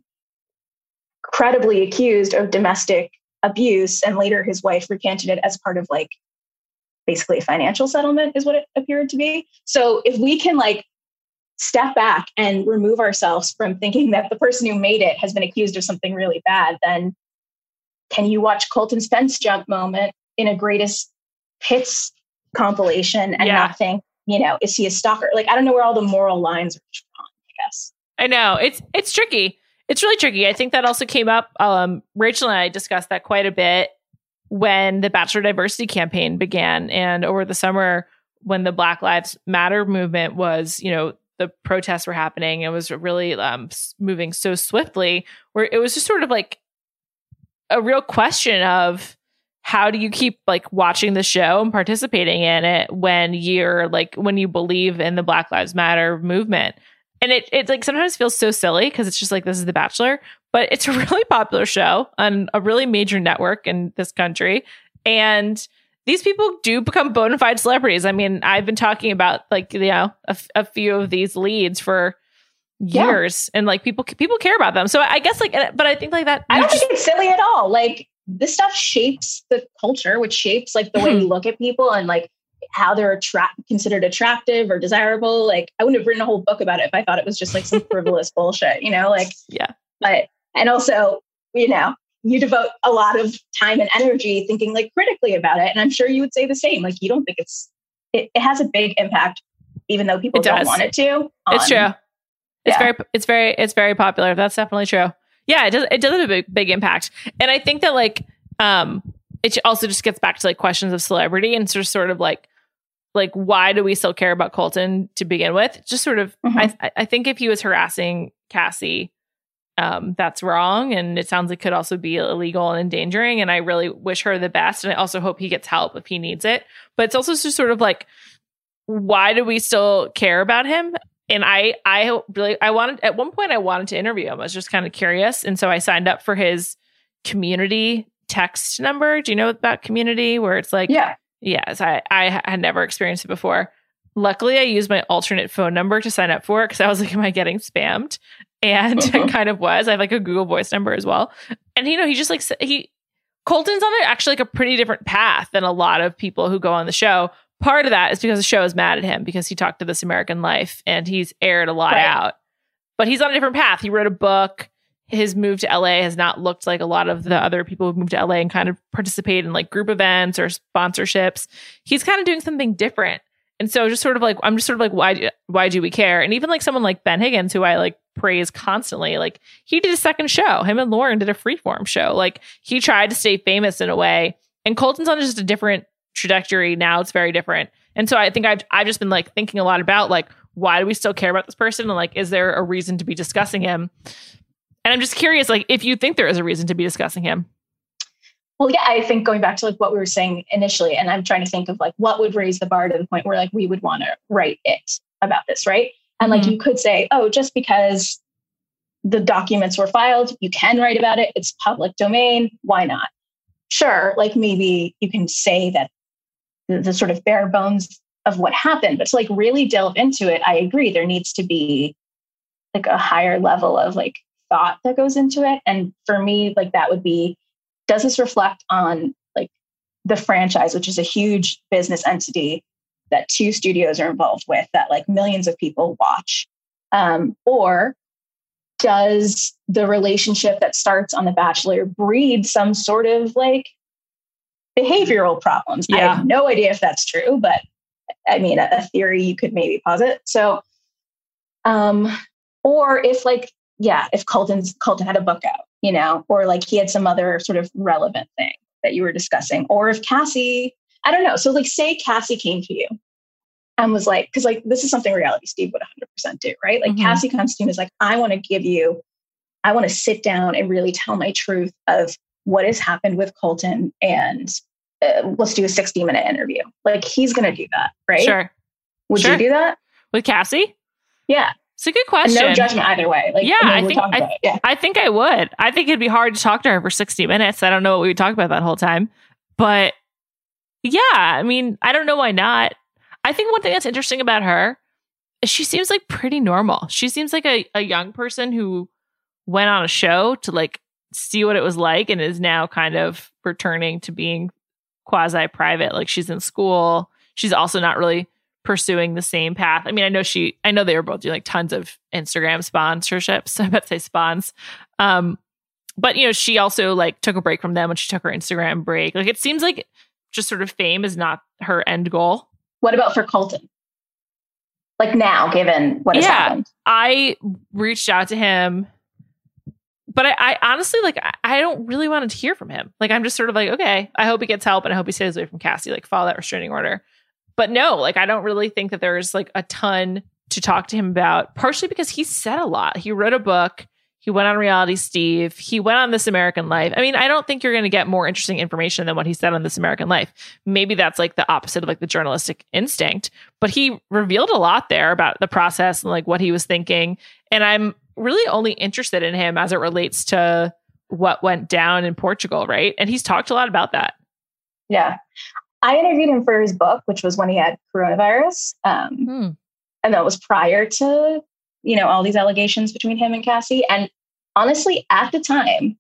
credibly accused of domestic abuse, and later his wife recanted it as part of like basically a financial settlement is what it appeared to be. So if we can like step back and remove ourselves from thinking that the person who made it has been accused of something really bad, then can you watch Colton's fence jump moment in a greatest hits compilation and yeah. not think, you know, is he a stalker? Like, I don't know where all the moral lines are drawn, I guess. I know it's, it's tricky. It's really tricky. I think that also came up. Um, Rachel and I discussed that quite a bit when the Bachelor Diversity campaign began, and over the summer when the Black Lives Matter movement was, you know, the protests were happening. It was really um, moving so swiftly, where it was just sort of like a real question of how do you keep like watching the show and participating in it when you're like, when you believe in the Black Lives Matter movement. And it, it like sometimes feels so silly because it's just like, this is The Bachelor, but it's a really popular show on a really major network in this country. And these people do become bona fide celebrities. I mean, I've been talking about like, you know, a, a few of these leads for years, yeah. and like people, people care about them. So I guess like, but I think like that, I don't just, think it's silly at all. Like this stuff shapes the culture, which shapes like the way we look at people and like how they're attra- considered attractive or desirable. Like I wouldn't have written a whole book about it if I thought it was just like some frivolous bullshit, you know, like, yeah. But, and also, you know, you devote a lot of time and energy thinking like critically about it. And I'm sure you would say the same. Like, you don't think it's, it, it has a big impact, even though people don't want it to. Um, it's true. It's yeah. very, it's very, it's very popular. That's definitely true. Yeah. It does, it does have a big, big impact. And I think that like, um, it also just gets back to like questions of celebrity and sort of, sort of like, like, why do we still care about Colton to begin with? Just sort of, mm-hmm. I, I think if he was harassing Cassie, um, that's wrong. And it sounds like could also be illegal and endangering. And I really wish her the best. And I also hope he gets help if he needs it. But it's also just sort of like, why do we still care about him? And I, I really, I wanted, at one point I wanted to interview him. I was just kind of curious. And so I signed up for his community text number. Do you know about community where it's like, yeah. Yes, I, I had never experienced it before. Luckily, I used my alternate phone number to sign up for it because I was like, am I getting spammed? And uh-huh. it kind of was. I have like a Google Voice number as well. And, you know, he just like, he, Colton's on actually like a pretty different path than a lot of people who go on the show. Part of that is because the show is mad at him because he talked to This American Life and he's aired a lot right. out. But he's on a different path. He wrote a book. His move to L A has not looked like a lot of the other people who moved to L A and kind of participate in like group events or sponsorships. He's kind of doing something different. And so just sort of like, I'm just sort of like, why, do, why do we care? And even like someone like Ben Higgins, who I like praise constantly, like he did a second show. Him and Lauren did a freeform show. Like he tried to stay famous in a way. And Colton's on just a different trajectory. Now it's very different. And so I think I've, I've just been like thinking a lot about like, why do we still care about this person? And like, is there a reason to be discussing him? And I'm just curious, like, if you think there is a reason to be discussing him. Well, yeah, I think going back to like what we were saying initially, and I'm trying to think of like what would raise the bar to the point where like we would want to write it about this, right? And like mm-hmm. you could say, oh, just because the documents were filed, you can write about it. It's public domain. Why not? Sure, like maybe you can say that the, the sort of bare bones of what happened, but to like really delve into it, I agree. There needs to be like a higher level of like thought that goes into it. And for me, like that would be, does this reflect on like the franchise, which is a huge business entity that two studios are involved with that like millions of people watch? Um, or does the relationship that starts on The Bachelor breed some sort of like behavioral problems? Yeah. I have no idea if that's true, but I mean, a, a theory you could maybe posit. So, um, or if like, yeah, if Colton's Colton had a book out, you know, or like he had some other sort of relevant thing that you were discussing, or if Cassie, I don't know. So like say Cassie came to you and was like, cause like, this is something Reality Steve would one hundred percent do, right? Like mm-hmm. Cassie comes to you and is like, I want to give you, I want to sit down and really tell my truth of what has happened with Colton. And uh, let's do a sixty minute interview. Like he's going to do that, right? Sure. Would sure. you do that? With Cassie? Yeah. It's a good question. And no judgment either way. Like, yeah, I, mean, I think I, yeah. I think I would. I think it'd be hard to talk to her for sixty minutes. I don't know what we would talk about that whole time. But yeah, I mean, I don't know why not. I think one thing that's interesting about her is she seems like pretty normal. She seems like a, a young person who went on a show to like see what it was like and is now kind of returning to being quasi private. Like she's in school. She's also not really pursuing the same path. I mean, I know she, I know they were both doing like tons of Instagram sponsorships. I bet say spawns. Um, but you know, she also like took a break from them when she took her Instagram break. Like it seems like just sort of fame is not her end goal. What about for Colton? Like now, given what has yeah, happened? I reached out to him, but I, I honestly like, I, I don't really want to hear from him. Like, I'm just sort of like, okay, I hope he gets help and I hope he stays away from Cassie, like follow that restraining order. But no, like, I don't really think that there's like a ton to talk to him about, partially because he said a lot. He wrote a book. He went on Reality Steve. He went on This American Life. I mean, I don't think you're going to get more interesting information than what he said on This American Life. Maybe that's like the opposite of like the journalistic instinct, but he revealed a lot there about the process and like what he was thinking. And I'm really only interested in him as it relates to what went down in Portugal, right? And he's talked a lot about that. Yeah. I interviewed him for his book, which was when he had coronavirus. Um, hmm. And that was prior to, you know, all these allegations between him and Cassie. And honestly, at the time,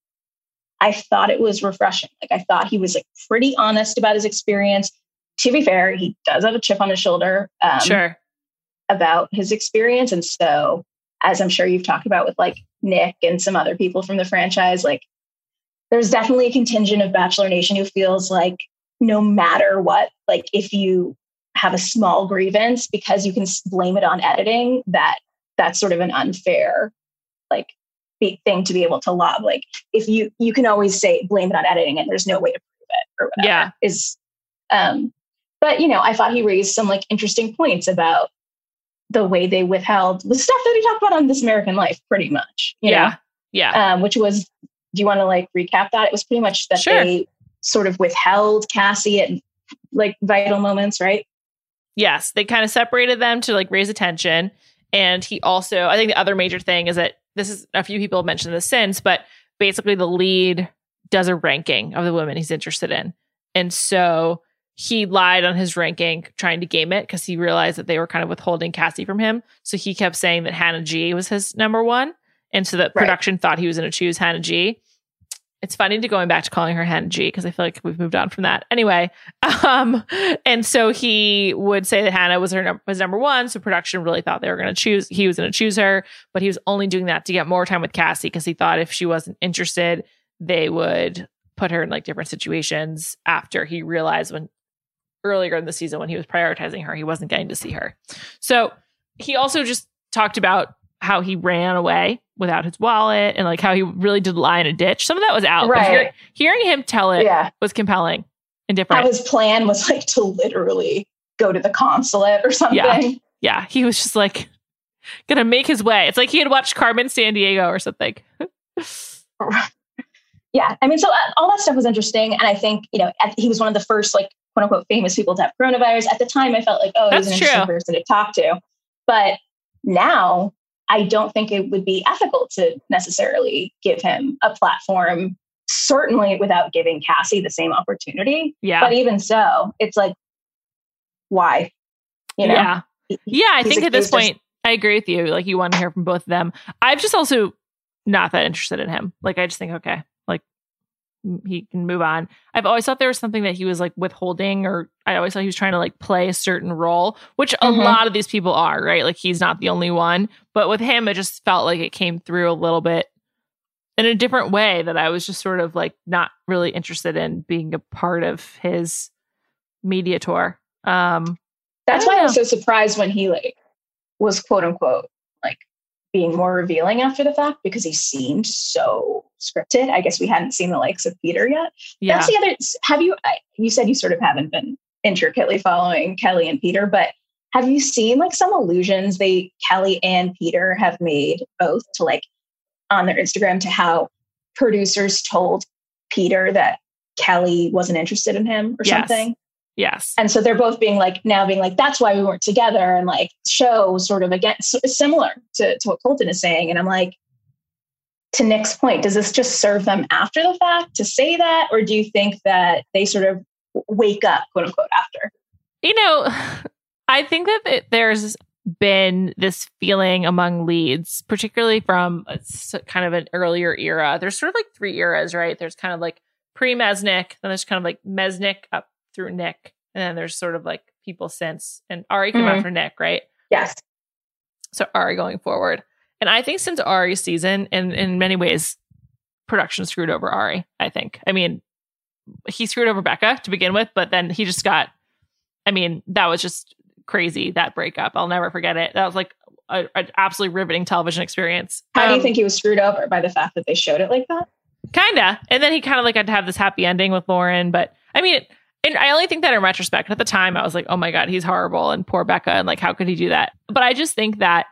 I thought it was refreshing. Like, I thought he was like pretty honest about his experience. To be fair, he does have a chip on his shoulder um, sure. about his experience. And so, as I'm sure you've talked about with like Nick and some other people from the franchise, like there's definitely a contingent of Bachelor Nation who feels like no matter what, like if you have a small grievance, because you can blame it on editing, that that's sort of an unfair like big thing to be able to lob. Like if you, you can always say blame it on editing and there's no way to prove it or whatever yeah. is, um, but you know, I thought he raised some like interesting points about the way they withheld the stuff that he talked about on This American Life, pretty much. You yeah. know? Yeah. Um, which was, do you want to like recap that? It was pretty much that sure. they sort of withheld Cassie at like vital moments, right? Yes. They kind of separated them to like raise attention. And he also, I think the other major thing is that this is, a few people have mentioned this since, but basically the lead does a ranking of the women he's interested in. And so he lied on his ranking, trying to game it because he realized that they were kind of withholding Cassie from him. So he kept saying that Hannah G was his number one. And so that production right. thought he was going to choose Hannah G. It's funny to going back to calling her Hannah G because I feel like we've moved on from that. Anyway, um, and so he would say that Hannah was her num- was number one. So production really thought they were going to choose, he was going to choose her, but he was only doing that to get more time with Cassie because he thought if she wasn't interested, they would put her in like different situations after he realized when earlier in the season when he was prioritizing her, he wasn't getting to see her. So he also just talked about how he ran away without his wallet and like how he really did lie in a ditch. Some of that was out. Right. But hear, hearing him tell it yeah. was compelling and different. How his plan was like to literally go to the consulate or something. Yeah. Yeah. He was just like going to make his way. It's like he had watched Carmen Sandiego or something. Yeah. I mean, so uh, all that stuff was interesting. And I think, you know, he was one of the first like quote unquote famous people to have coronavirus. At the time, I felt like, oh, he's an That's interesting true. person to talk to. But now I don't think it would be ethical to necessarily give him a platform, certainly without giving Cassie the same opportunity. Yeah. But even so, it's like, why? You know? Yeah. Yeah. I think at this just, point, I agree with you. Like you want to hear from both of them. I'm just also not that interested in him. Like, I just think, okay, like he can move on. I've always thought there was something that he was like withholding, or I always thought he was trying to like play a certain role, which a mm-hmm. lot of these people are, right? Like he's not the only one, but with him, it just felt like it came through a little bit in a different way that I was just sort of like not really interested in being a part of his media tour. Um, That's I why know. I was so surprised when he like was quote unquote like being more revealing after the fact, because he seemed so scripted. I guess we hadn't seen the likes of Peter yet. Yeah. That's the other, have you, you said you sort of haven't been intricately following Kelly and Peter, but have you seen like some allusions they, Kelly and Peter have made both to like on their Instagram to how producers told Peter that Kelly wasn't interested in him or Yes. something? Yes. And so they're both being like, now being like, that's why we weren't together. And like show sort of again, similar to, to what Colton is saying. And I'm like, to Nick's point, does this just serve them after the fact to say that? Or do you think that they sort of wake up, quote unquote, after? You know, I think that it, there's been this feeling among leads, particularly from a, kind of an earlier era. There's sort of like three eras, right? There's kind of like pre-Mesnick, then there's kind of like Mesnick up through Nick. And then there's sort of like people since, and Ari came Mhm. after Nick, right? Yes. So Ari going forward. And I think since Ari's season, and in many ways, production screwed over Ari, I think. I mean, he screwed over Becca to begin with, but then he just got, I mean, that was just crazy, that breakup. I'll never forget it. That was like an absolutely riveting television experience. How um, do you think he was screwed over by the fact that they showed it like that? Kinda. And then he kind of like had to have this happy ending with Lauren. But I mean, and I only think that in retrospect. At the time, I was like, oh my God, he's horrible. And poor Becca. And like, how could he do that? But I just think that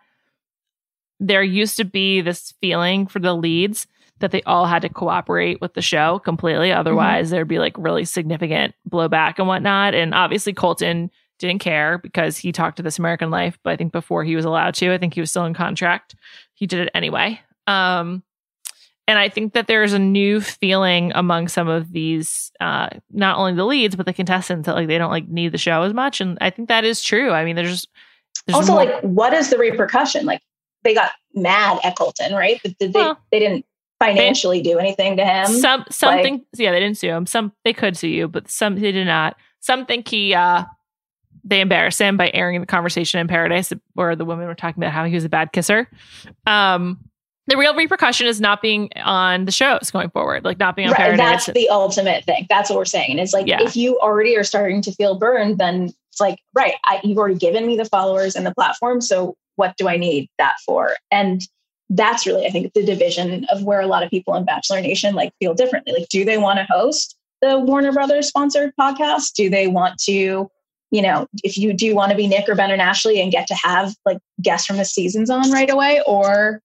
there used to be this feeling for the leads that they all had to cooperate with the show completely. Otherwise, mm-hmm. there'd be like really significant blowback and whatnot. And obviously, Colton didn't care because he talked to This American Life. But I think before he was allowed to, I think he was still in contract. He did it anyway. Um, And I think that there's a new feeling among some of these, uh, not only the leads, but the contestants that like they don't like need the show as much. And I think that is true. I mean, there's just there's also more- like, what is the repercussion? Like they got mad at Colton, right? Did they, well, they didn't financially they, do anything to him. Some something, like, yeah, they didn't sue him. Some they could sue you, but some they did not. Some think he, uh, they embarrassed him by airing the conversation in Paradise where the women were talking about how he was a bad kisser. Um, The real repercussion is not being on the shows going forward, like not being on right, Paradise. That's the ultimate thing. That's what we're saying. It's like, yeah. if you already are starting to feel burned, then it's like, right, I, you've already given me the followers and the platform. So what do I need that for? And that's really, I think, the division of where a lot of people in Bachelor Nation like feel differently. Like, do they want to host the Warner Brothers sponsored podcast? Do they want to, you know, if you do want to be Nick or Ben and Ashley and get to have like guests from the seasons on right away, or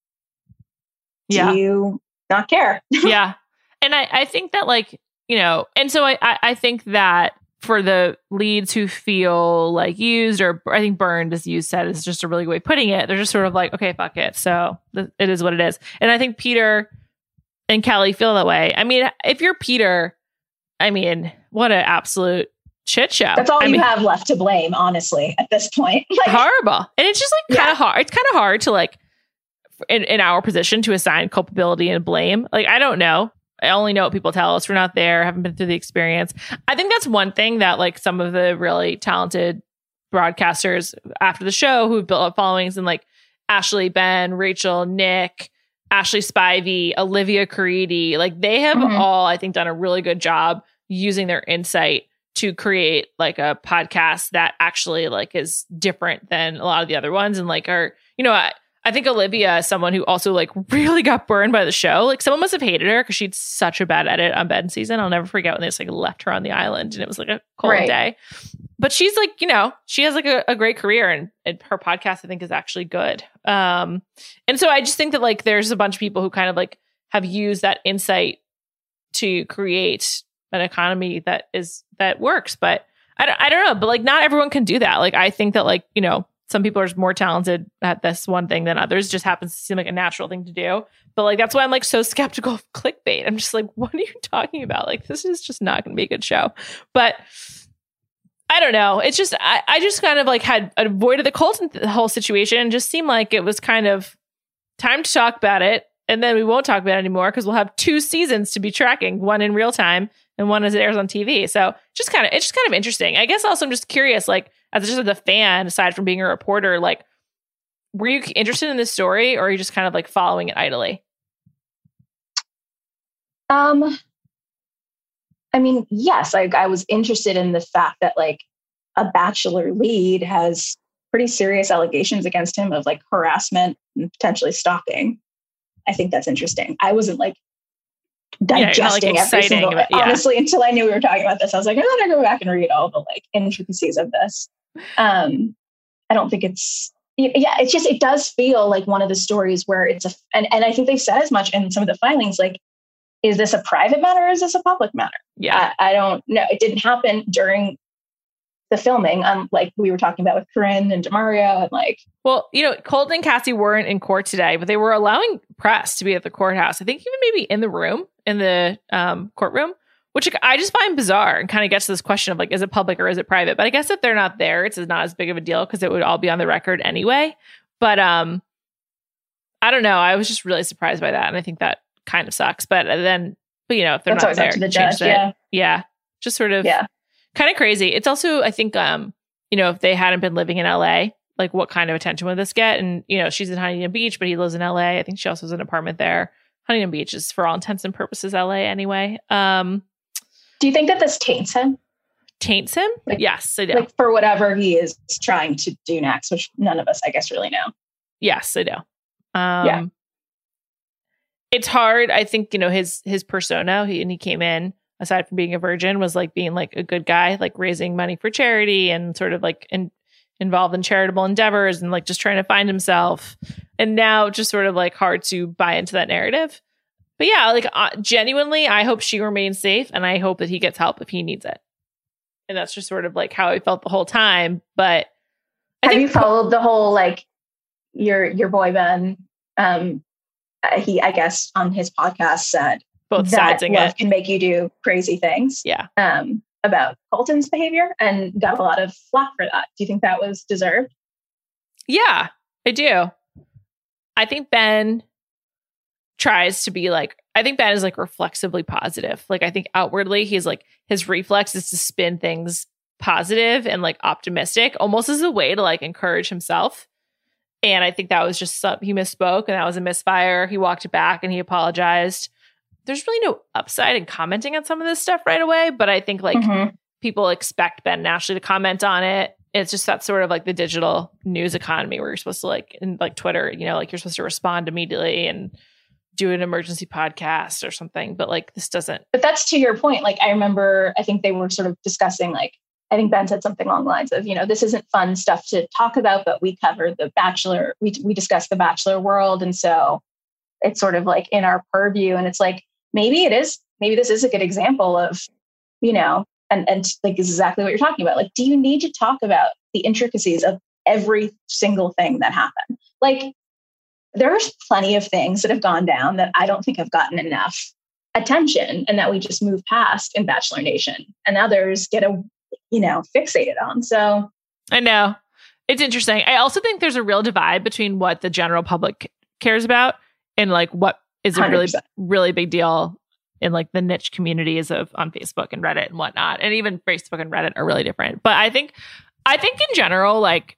do yeah. you not care? yeah. And I, I think that like, you know, and so I, I, I think that for the leads who feel like used, or I think burned, as you said, is just a really good way of putting it. They're just sort of like, okay, fuck it. So th- it is what it is. And I think Peter and Kelly feel that way. I mean, if you're Peter, I mean, what an absolute shit show. That's all I you mean, have left to blame, honestly, at this point. Like, horrible. And it's just like kind of Yeah. hard. It's kind of hard to like, in, in our position, to assign culpability and blame. Like, I don't know. I only know what people tell us. We're not there, haven't been through the experience. I think that's one thing that like some of the really talented broadcasters after the show who've built up followings, and like Ashley, Ben, Rachel, Nick, Ashley Spivey, Olivia Caridi, like they have Mhm. all, I think, done a really good job using their insight to create like a podcast that actually like is different than a lot of the other ones. And like are, you know, I, I think Olivia is someone who also like really got burned by the show. Like someone must have hated her because she had such a bad edit on Ben's season. I'll never forget when they just like left her on the island and it was like a cold Right. day. But she's like, you know, she has like a, a great career, and, and her podcast I think is actually good. Um, and so I just think that like there's a bunch of people who kind of like have used that insight to create an economy that is that works. But I don't, I don't know. But like not everyone can do that. Like I think that like, you know, some people are more talented at this one thing than others. It just happens to seem like a natural thing to do. But like, that's why I'm like so skeptical of clickbait. I'm just like, what are you talking about? Like, this is just not going to be a good show. But I don't know. It's just, I, I just kind of like had avoided the Colton the whole situation, and just seemed like it was kind of time to talk about it. And then we won't talk about it anymore because we'll have two seasons to be tracking, one in real time and one as it airs on T V. So just kind of, it's just kind of interesting. I guess also I'm just curious, like as just as a fan, aside from being a reporter, like were you interested in this story, or are you just kind of like following it idly? Um, I mean, yes, I, I was interested in the fact that like a Bachelor lead has pretty serious allegations against him of like harassment and potentially stalking. I think that's interesting. I wasn't like digesting yeah, not, like, every exciting, single, but, yeah. honestly, until I knew we were talking about this. I was like, I'm going to go back and read all the like intricacies of this. Um, I don't think it's, yeah, it's just, it does feel like one of the stories where it's a, and, and I think they said as much in some of the filings, like, is this a private matter or is this a public matter? Yeah. I, I don't know. It didn't happen during the filming. Um, like we were talking about with Corinne and Demario and like, well, you know, Colton and Cassie weren't in court today, but they were allowing press to be at the courthouse. I think even maybe in the room, in the um, courtroom, which I just find bizarre and kind of gets to this question of like, is it public or is it private? But I guess if they're not there, it's not as big of a deal because it would all be on the record anyway. But um, I don't know. I was just really surprised by that. And I think that kind of sucks. But then, but you know, if they're That's not always up there, to the change judge, it. yeah. Yeah. Just sort of, yeah. kind of crazy. It's also, I think, um, you know, if they hadn't been living in L A, like what kind of attention would this get? And, you know, she's in Huntington Beach, but he lives in L A. I think she also has an apartment there. Huntington Beach is, for all intents and purposes, L A anyway. Um, do you think that this taints him? Taints him? Like, yes, I do. Like for whatever he is trying to do next, which none of us, I guess, really know. Yes, I do. Um, yeah. It's hard. I think, you know, his his persona, he, and he came in, aside from being a virgin, was like being like a good guy, like raising money for charity and sort of like in, involved in charitable endeavors and like just trying to find himself. And now just sort of like hard to buy into that narrative. But yeah, like uh, genuinely, I hope she remains safe and I hope that he gets help if he needs it. And that's just sort of like how I felt the whole time. But I have think you followed the whole like your your boy Ben? Um, uh, he, I guess, on his podcast said both that sides love it can make you do crazy things. Yeah. Um, about Colton's behavior and got a lot of flack for that. Do you think that was deserved? Yeah, I do. I think Ben tries to be like, I think Ben is like reflexively positive. Like, I think outwardly he's like, his reflex is to spin things positive and like optimistic, almost as a way to like encourage himself. And I think that was just some, he misspoke and that was a misfire. He walked it back and he apologized. There's really no upside in commenting on some of this stuff right away, but I think like mm-hmm. people expect Ben and Ashley to comment on it. It's just that sort of like the digital news economy where you're supposed to like, in like Twitter, you know, like you're supposed to respond immediately and do an emergency podcast or something. But like this doesn't. But that's to your point. Like I remember, I think they were sort of discussing like, I think Ben said something along the lines of, you know, this isn't fun stuff to talk about, but we cover the Bachelor, we we discuss the Bachelor world. And so it's sort of like in our purview. And it's like, maybe it is, maybe this is a good example of, you know, and, and like this is exactly what you're talking about. Like, do you need to talk about the intricacies of every single thing that happened? Like, there's plenty of things that have gone down that I don't think have gotten enough attention and that we just move past in Bachelor Nation. And others get a, you know, fixated on. So I know it's interesting. I also think there's a real divide between what the general public cares about and like what is a one hundred really, percent. really big deal in like the niche communities of on Facebook and Reddit and whatnot. And even Facebook and Reddit are really different. But I think, I think in general, like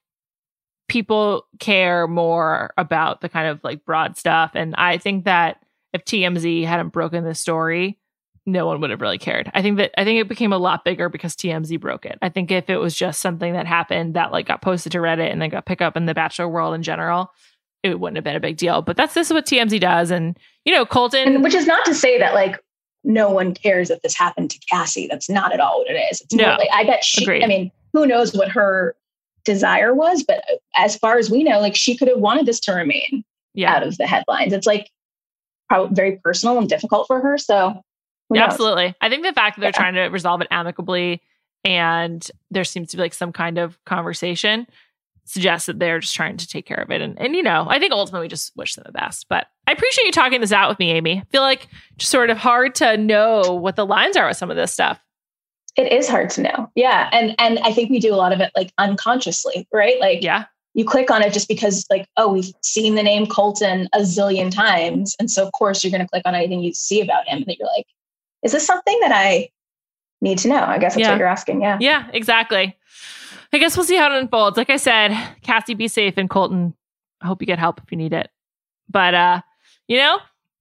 people care more about the kind of like broad stuff. And I think that if T M Z hadn't broken this story, no one would have really cared. I think that, I think it became a lot bigger because T M Z broke it. I think if it was just something that happened that like got posted to Reddit and then got picked up in the Bachelor world in general, it wouldn't have been a big deal. But that's this is what T M Z does. And, you know, Colton. And which is not to say that like no one cares if this happened to Cassie. That's not at all what it is. It's no, more like, I bet she, agreed. I mean, who knows what her desire was, but as far as we know, like she could have wanted this to remain yeah. out of the headlines. It's like probably very personal and difficult for her. So yeah, absolutely. I think the fact that they're yeah. trying to resolve it amicably and there seems to be like some kind of conversation suggests that they're just trying to take care of it. And, and, you know, I think ultimately we just wish them the best. But I appreciate you talking this out with me, Amy. I feel like just sort of hard to know what the lines are with some of this stuff. It is hard to know. Yeah. And and I think we do a lot of it like unconsciously, right? Like yeah. you click on it just because like, oh, we've seen the name Colton a zillion times. And so of course you're going to click on anything you see about him and that you're like, is this something that I need to know? I guess that's yeah. what you're asking. Yeah. Yeah, exactly. I guess we'll see how it unfolds. Like I said, Cassie, be safe, and Colton, I hope you get help if you need it. But, uh, you know,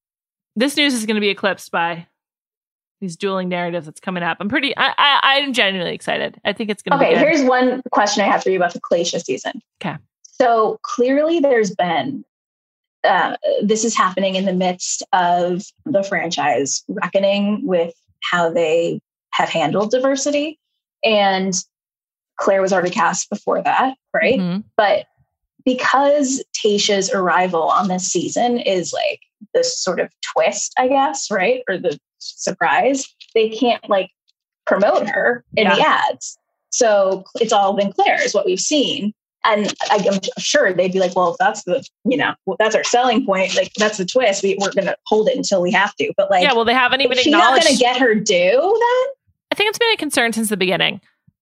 this news is going to be eclipsed by these dueling narratives that's coming up. I'm pretty, I, I, I'm genuinely excited. I think it's going to okay, be good. Here's one question I have for you about the Kalacia season. Okay. So clearly there's been, uh, this is happening in the midst of the franchise reckoning with how they have handled diversity. And Claire was already cast before that, right? Mm-hmm. But because Tayshia's arrival on this season is like this sort of twist, I guess, right? Or the surprise, they can't like promote her in yeah. the ads. So it's all been Claire is what we've seen. And I'm sure they'd be like, well, if that's the, you know, well, that's our selling point. Like that's the twist. We, we're going to hold it until we have to. But like, yeah, well, they haven't even she's acknowledged. She's not going to get her due then? I think it's been a concern since the beginning.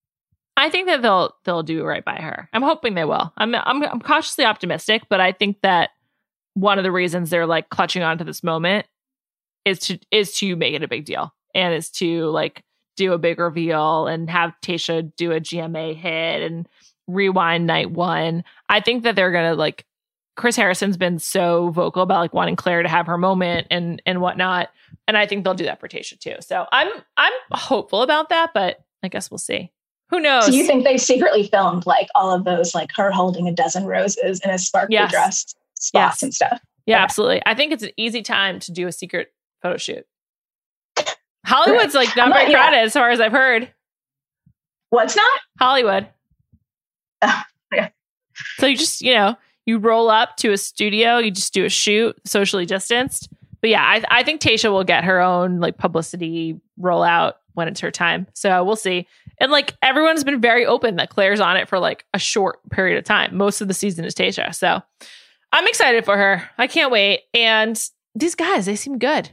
I think that they'll they'll do right by her. I'm hoping they will. I'm I'm I'm cautiously optimistic, but I think that one of the reasons they're like clutching onto this moment is to is to make it a big deal and is to like do a big reveal and have Tayshia do a G M A hit and rewind night one. I think that they're going to like, Chris Harrison's been so vocal about like wanting Claire to have her moment and and whatnot. And I think they'll do that for Tayshia too. So I'm I'm hopeful about that, but I guess we'll see. Who knows? So you think they secretly filmed like all of those, like her holding a dozen roses in a sparkly yes. dress spots yes. and stuff? Yeah, okay. absolutely. I think it's an easy time to do a secret photo shoot. Hollywood's like not very crowded as far as I've heard. What's not? Hollywood. Uh, yeah. So you just, you know, you roll up to a studio, you just do a shoot, socially distanced. But yeah, I, I think Tayshia will get her own like publicity rollout when it's her time. So we'll see. And like everyone's been very open that Claire's on it for like a short period of time. Most of the season is Tayshia. So I'm excited for her. I can't wait. And these guys, they seem good.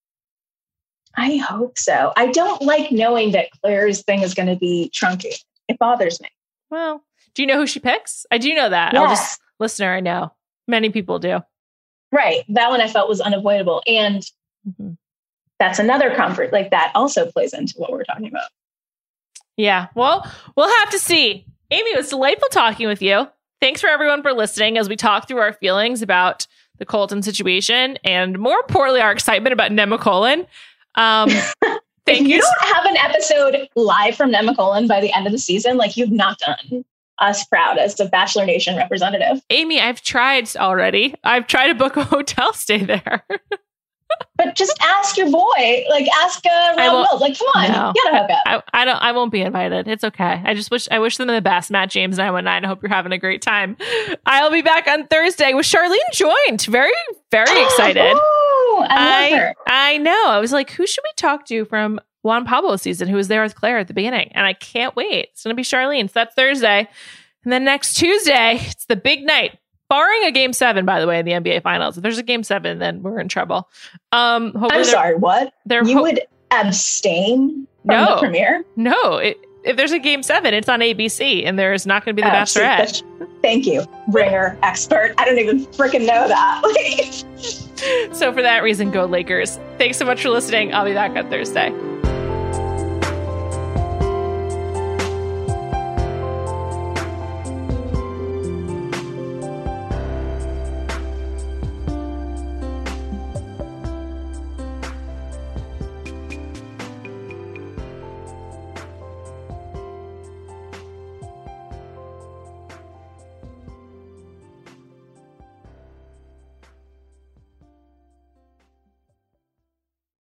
I hope so. I don't like knowing that Claire's thing is going to be truncated. It bothers me. Well, do you know who she picks? I do know that. Yes. I'll just listener, I know. Many people do. Right. That one I felt was unavoidable. And mm-hmm. that's another comfort. Like that also plays into what we're talking about. Yeah. Well, we'll have to see. Amy, it was delightful talking with you. Thanks for everyone for listening as we talk through our feelings about the Colton situation and more importantly, our excitement about Nemacolin. Um, thank if you. You don't have an episode live from Nemacolin by the end of the season, like you've not done us proud as a Bachelor Nation representative. Amy, I've tried already. I've tried to book a hotel stay there. But just ask your boy, like ask uh, Rob Mills, like, come on, no, get a hookup. I, I don't. I won't be invited. It's okay. I just wish. I wish them the best. Matt James nine one nine. I hope you're having a great time. I'll be back on Thursday with Charlene Joint. Very, very excited. Ooh, I love her. I know. I was like, who should we talk to from Juan Pablo season? Who was there with Claire at the beginning? And I can't wait. It's going to be Charlene. So that's Thursday, and then next Tuesday, it's the big night. Barring a game seven, by the way, in the N B A Finals. If there's a game seven, then we're in trouble. Um, I'm sorry, what? You ho- would abstain from no, the premiere? No. It, if there's a game seven, it's on A B C, and there's not going to be the oh, Bachelorette. See, thank you, ringer expert. I don't even freaking know that. So for that reason, go Lakers. Thanks so much for listening. I'll be back on Thursday.